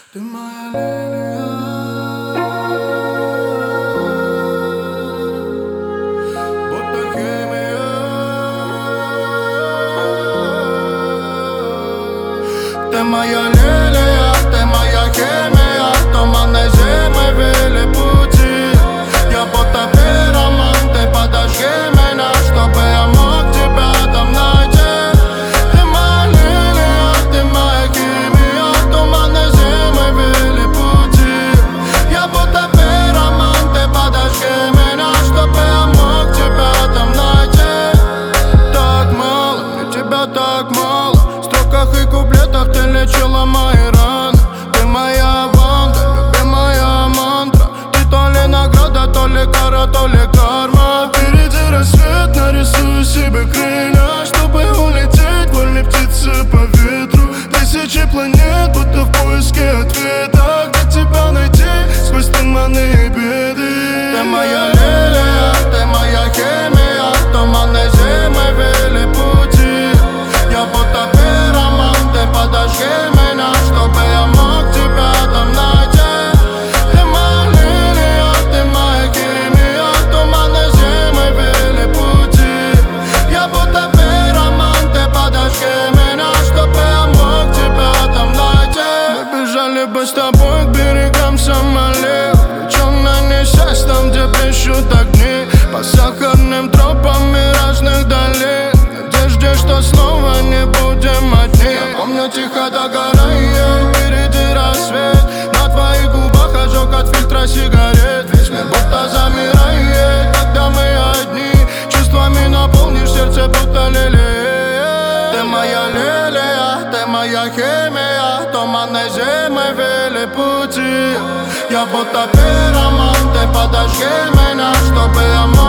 Ты моя лилия, будто химия. Ты моя лилия, ты моя химия. Туманной зимой вели пути. Я будто пироман, ты подожги меня, чтобы я мог тебя там найти. Ты моя лилия, ты моя химия. Туманной зимой вели пути. Я будто пироман, ты подожги меня, чтобы я мог тебя там найти. Так мало, мне тебя так мало. В строках и куплетах ты лечила мои раны. Ты моя Ванда, любимая мантра. Ты то ли награда, то ли кара, то ли карма. Впереди рассвет, нарисую себе крылья, чтобы улететь, вольной птицы по ветру. Тысячи планет, будто в поиске ответа. Где тебя найти сквозь туманы и беды? Ты моя лилия, ты моя химия. Туманной зимой вели пути. Я будто пироман, ты подожги меня, чтобы я мог тебя там найти. Ты моя лилия, ты моя химия. Туманной зимой вели пути. Я будто пироман, ты подожги меня, чтобы я мог тебя там найти. Мы бежали бы с тобой к берегам Сомали, увлечённо несясь там, где блещут огни, по сахарным тропам миражных долин, в надежде, что снова не будем одни. Я помню, тихо догорает впереди рассвет. На твоих губах ожог от фильтра сигарет. Весь мир будто замирает, когда мы одни. Чувствами наполнишь сердце, будто лилия. Ты моя лилия, ты моя химия. Туманной зимой вели пути. Я будто пироман, ты подожги меня, чтобы я мог